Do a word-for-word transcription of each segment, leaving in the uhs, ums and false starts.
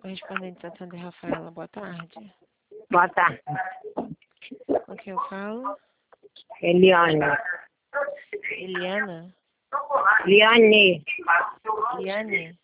correspondente Santander, Rafaela, boa tarde. Boa tarde. Com quem eu falo? Eliane. Eliana? Liane. Liane?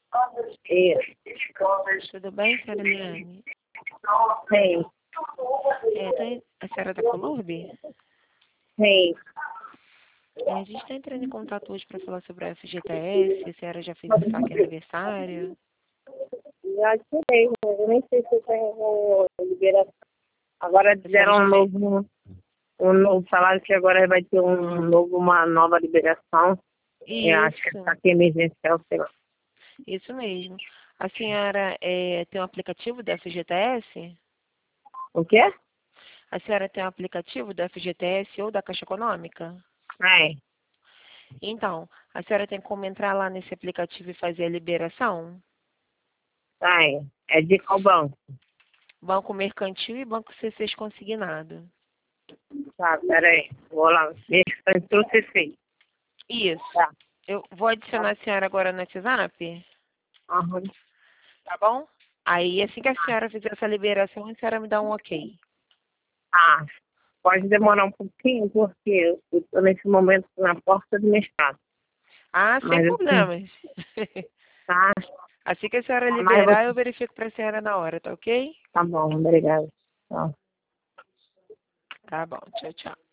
Isso. Tudo bem, senhora Liane? Sim. É, tá, a senhora da Colurbe? Sim. É, a gente está entrando em contato hoje para falar sobre a F G T S, a senhora já fez o saque aniversário. Já tirei, mas eu nem sei se eu tenho liberação. Agora deram um novo, um novo salário que agora vai ter um novo, uma nova liberação. Eu acho que está aqui emergencial, sei lá. Isso mesmo. A senhora é, tem um aplicativo da F G T S? O quê? A senhora tem um aplicativo da F G T S ou da Caixa Econômica? É. Então, a senhora tem como entrar lá nesse aplicativo e fazer a liberação? É. É de qual banco? Banco Mercantil e Banco C seis Consignado. Tá, peraí. Vou lá. Entrou C C. Isso. Tá. Eu vou adicionar a senhora agora no WhatsApp, Aham. tá bom? Aí, assim que a senhora fizer essa liberação, a senhora me dá um ok. Ah, pode demorar um pouquinho, porque eu estou nesse momento na porta do mercado. Ah, sem Mas assim, problemas. tá? Assim que a senhora Mas liberar, você... eu verifico para a senhora na hora, tá ok? Tá bom, obrigada. Tchau. Tá bom, tchau, tchau.